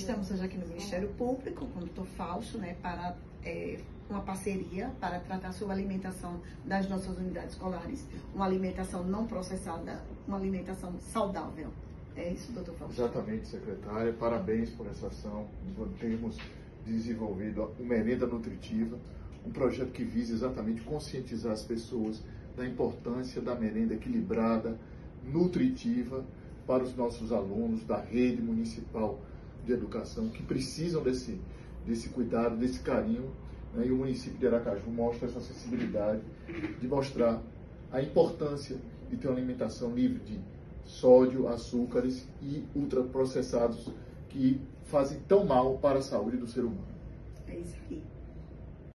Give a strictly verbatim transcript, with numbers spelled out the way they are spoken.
Estamos hoje aqui no Ministério Público, com o doutor Fausto, né, para é, uma parceria para tratar sobre a alimentação das nossas unidades escolares, uma alimentação não processada, uma alimentação saudável. É isso, doutor Fausto? Exatamente, secretária. Parabéns por essa ação. Temos desenvolvido o Merenda Nutritiva, um projeto que visa exatamente conscientizar as pessoas da importância da merenda equilibrada, nutritiva, para os nossos alunos da rede municipal de educação, que precisam desse, desse cuidado, desse carinho, né? E o município de Aracaju mostra essa sensibilidade de mostrar a importância de ter uma alimentação livre de sódio, açúcares e ultraprocessados que fazem tão mal para a saúde do ser humano. É isso aí.